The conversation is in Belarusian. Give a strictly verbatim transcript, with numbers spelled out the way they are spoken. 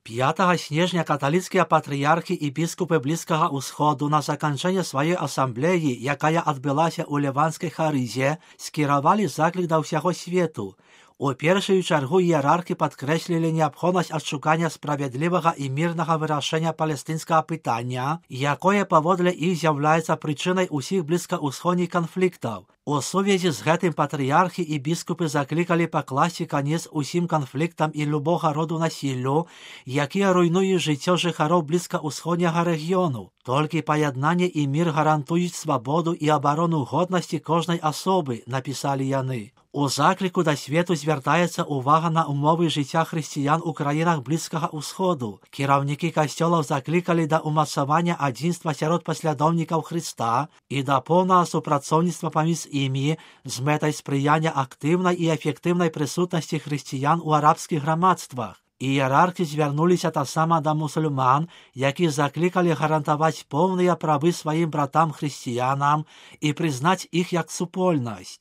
пятага снежня каталіцкія патрыярхі і біскупы Блізкага ўсходу на заканчэнне сваёй асамблеі, якая адбылася ў ліванскай Харызе, скіравалі заклік да ўсяго свету. У першую чаргу іерархі падкрэслілі неабходнасць адшукання справядлівага і мірнага вырашэння палестынскага пытання, якое паводле іх з'яўляецца прычынай усіх блізкаўсходніх канфліктаў. У сувязі з гэтым патрыярхі і біскупы заклікалі пакласці канец усім канфліктам і любога роду насіллю, якія руйнуюць жыццё жыхароў блізкаўсходняга рэгіёну. Толькі паяднанне і мір гарантуюць свабоду і абарону годнасці кожнай асобы, напісалі яны. У закліку да свету звяртаецца ўвага на умовы жыцця хрысціян у краінах Блізкага ўсходу. Кіраўнікі касцёлаў заклікалі да ўмацавання адзінства сярод паслядоўнікаў Хрыста і да поўнага супрацоўніцтва паміж імі з мэтай спрыяння актыўнай і эфектыўнай прысутнасці хрысціян у арабскіх грамадствах. Іерархі звярнуліся таксама да мусульман, які заклікалі гарантаваць поўныя правы сваім братам-хрысціянам і прызнаць іх як супольнасць.